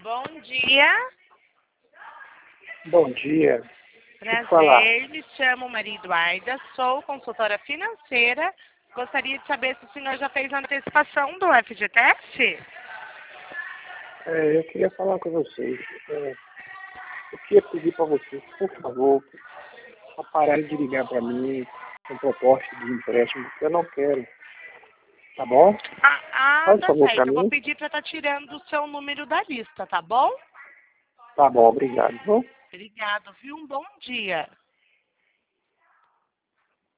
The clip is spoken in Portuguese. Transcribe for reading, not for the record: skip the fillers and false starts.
Bom dia. Bom dia. Prazer, me chamo Maria Eduarda, sou consultora financeira. Gostaria de saber se o senhor já fez a antecipação do FGTS? Eu queria falar com vocês. Eu queria pedir para vocês, por favor, para pararem de ligar para mim com proposta de empréstimo, porque eu não quero. Tá bom? Faz Tá favor para certo. Eu vou mim. pedir para estar tirando o seu número da lista, tá bom? Tá bom, obrigado. Viu? Obrigado, viu? Um bom dia.